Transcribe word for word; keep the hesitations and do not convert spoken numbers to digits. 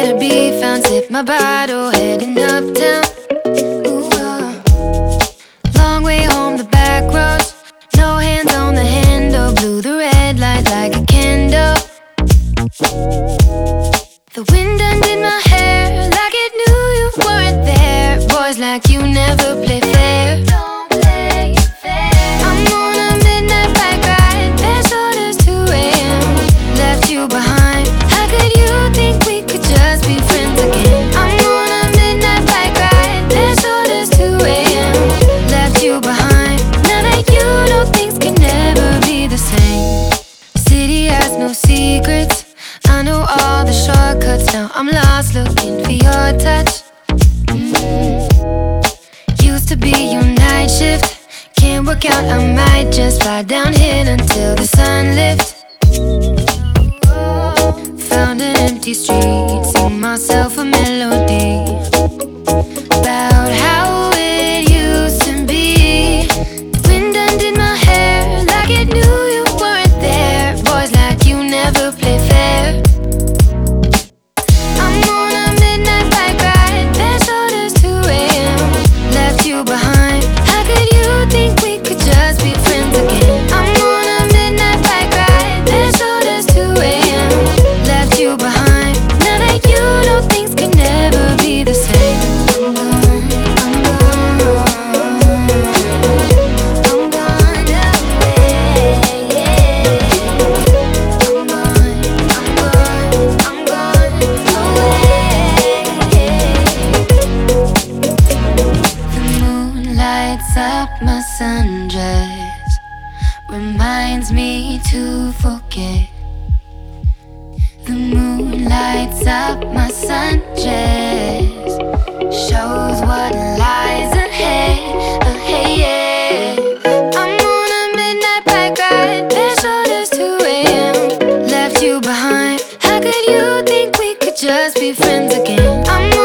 nowhere to be found. Sip my bottle, heading uptown. Ooh, uh. Long way home, the back roads. No hands on the handle. Blew the red light like a candle. The wind undid my hair like it knew you weren't there. Boys like you never play fair. Don't play fair. I'm on a midnight bike ride. There's orders two A M Left you behind. How could you think we could just be friends again? I'm on a midnight bike ride. There's orders two A M Left you behind. Now that you know things can never be the same. City has no secrets. I know all the shortcuts. Now I'm lost looking for your touch. Mm. Used to be your night shift. Can't work out, I might just fly down here until the sun lifts. Found an empty street, sing myself a melody about how it used to be. Wind undid my hair like it knew you weren't there. Boys like you never play fair. I'm on a midnight bike ride. There's orders two A M Left you behind. How could you think we could just be friends again? I'm on a midnight bike ride. There's orders two A M Left you behind. Now that you know things can never be the same. I'm gone, I'm gone, I'm gone away. I'm gone, I'm gone, I'm gone away. The moon lights up my sundress, reminds me to forget. The moon lights up my sundress, shows what lies ahead, ahead. I'm on a midnight bike ride. There's orders two A M Left you behind. How could you think we could just be friends again? I'm